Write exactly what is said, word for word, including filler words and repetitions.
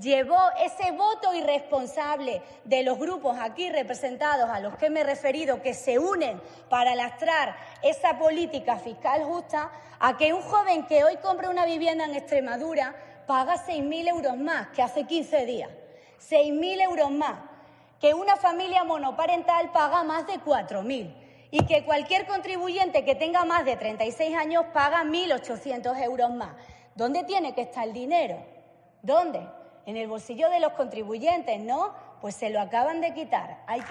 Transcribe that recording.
llevó ese voto irresponsable de los grupos aquí representados a los que me he referido, que se unen para lastrar esa política fiscal justa, a que un joven que hoy compra una vivienda en Extremadura paga seis mil euros más que hace quince días. seis mil euros más. Que una familia monoparental paga más de cuatro mil. Y que cualquier contribuyente que tenga más de treinta y seis años paga mil ochocientos euros más. ¿Dónde tiene que estar el dinero? ¿Dónde? En el bolsillo de los contribuyentes, ¿no? Pues se lo acaban de quitar. Hay que